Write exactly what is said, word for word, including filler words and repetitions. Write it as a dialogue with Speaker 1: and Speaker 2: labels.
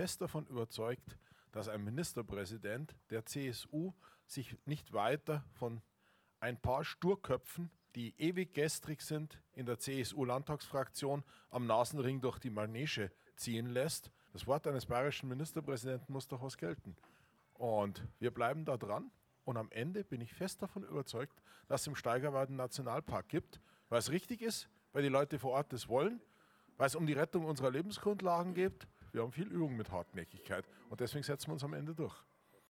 Speaker 1: fest davon überzeugt, dass ein Ministerpräsident der C S U sich nicht weiter von ein paar Sturköpfen, die ewig gestrig sind, in der C S U-Landtagsfraktion am Nasenring durch die Manege ziehen lässt. Das Wort eines bayerischen Ministerpräsidenten muss doch was gelten. Und wir bleiben da dran. Und am Ende bin ich fest davon überzeugt, dass es im Steigerwald einen Nationalpark gibt, weil es richtig ist, weil die Leute vor Ort das wollen, weil es um die Rettung unserer Lebensgrundlagen geht. Wir haben viel Übung mit Hartnäckigkeit und deswegen setzen wir uns am Ende durch.